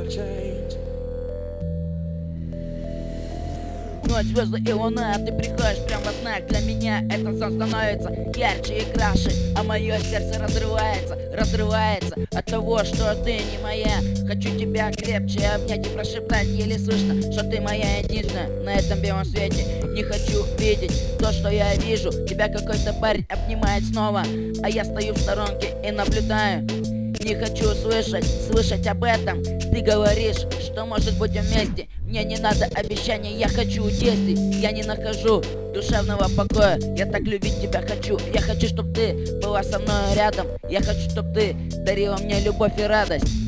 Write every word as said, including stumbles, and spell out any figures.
Ночь, звезды и луна, ты приходишь прям во снах. Для меня этот сон становится ярче и краше, а мое сердце разрывается, разрывается от того, что ты не моя. Хочу тебя крепче обнять и прошептать, еле слышно, что ты моя единственная на этом белом свете. Не хочу видеть то, что я вижу. Тебя какой-то парень обнимает снова, а я стою в сторонке и наблюдаю. Не хочу слышать, слышать об этом. Ты говоришь, что может быть вместе. Мне не надо обещаний, я хочу действий. Я не нахожу душевного покоя. Я так любить тебя хочу. Я хочу, чтобы ты была со мной рядом. Я хочу, чтобы ты дарила мне любовь и радость.